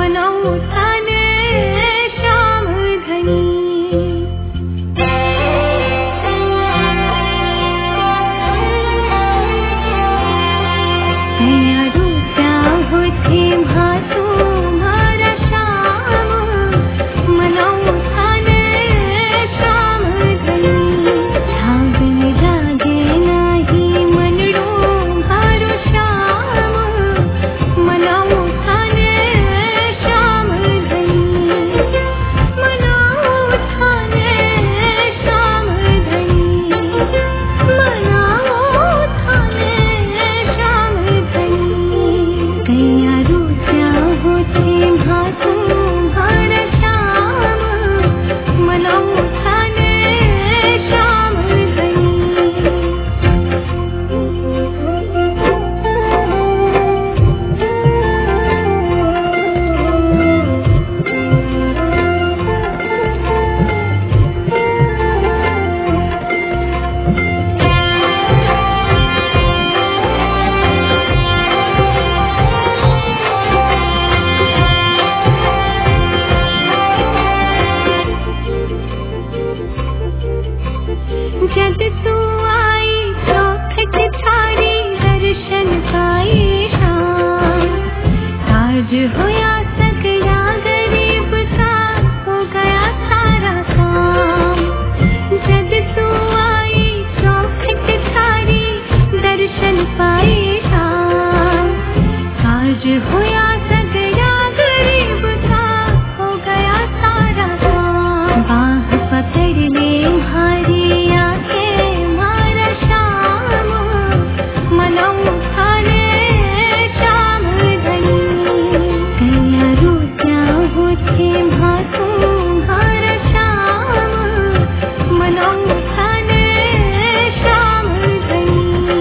मनाऊं थाने श्याम धनी। कया रूपया होते भातू मारा श्याम, मनाऊं थाने श्याम धनी। छावन जागे नाही मनडो भारो श्याम, मनाऊं थाने श्याम धनी। मनाऊं थाने श्याम धनी, मनाऊं थाने श्याम धनी। कया रूपया होते भातू भारा श्याम, मनाऊं थाने श्याम धनी। जद तू आई चौखट छाड़ी दर्शन पाए श्याम। काज होया सकला गरीब का, हो गया सारा काम। जद तू आई चौखट छाड़ी दर्शन पाए श्याम। काज होया सकला गरीब का, हो गया सारा काम। बाह पकड़ ले भारी मारा श्याम, मनाऊं थाने श्याम धनी। कया रूपया होते भातू भारा श्याम, मनाऊं थाने श्याम धनी।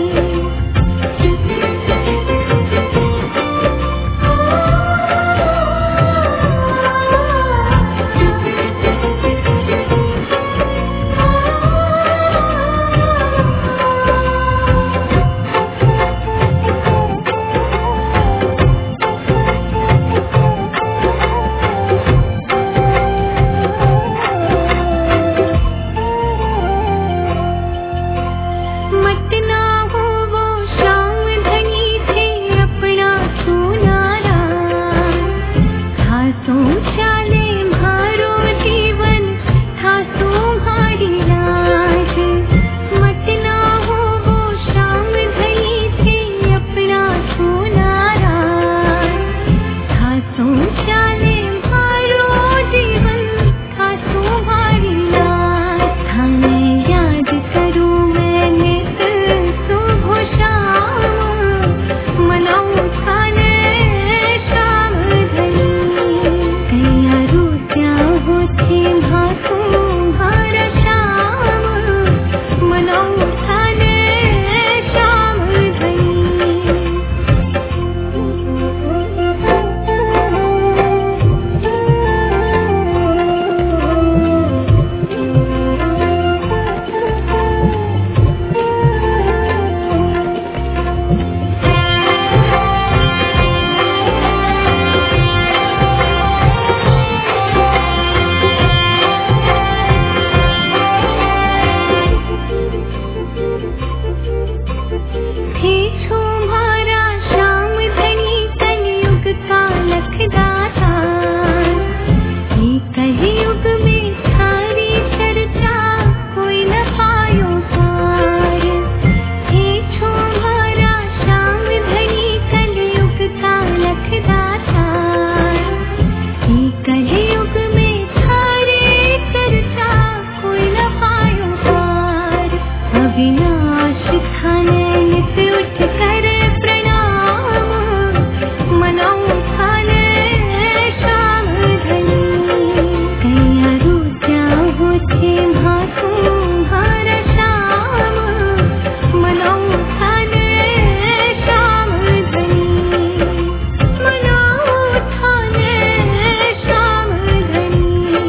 मत ना हो वो श्याम धनी थे अपना सुनारा। खासों चाले भारो जीवन, खासों भारी लाज। मत ना हो वो श्याम धनी थे अपना सुनारा। खासों चाले भारो जीवन, खासों भारी लाज। थाने याद करूं मैंने सुबह श्याम, मनाऊं थाने श्याम धनी। कया रूपया होते भातू भारा श्याम, मनाऊं थाने श्याम धनी। थे छो मारा श्याम धनी कलयुग का लखदाता। ये कलयुग में थारी चर्चा कोई न पायो पार। थे छो मारा श्याम धनी कलयुग का लखदाता। ये कलयुग में थारी चर्चा कोई न पायो पार। अविनाश थाने नित उठ कर प्रणाम, मनाऊं थाने श्याम धनी। कया रूपया होते भातू भारा श्याम, मनाऊं थाने श्याम धनी। मनाऊं थाने श्याम धनी,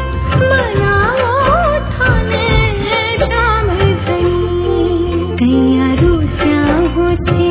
मनाऊं थाने श्याम धनी। कया रूपया होते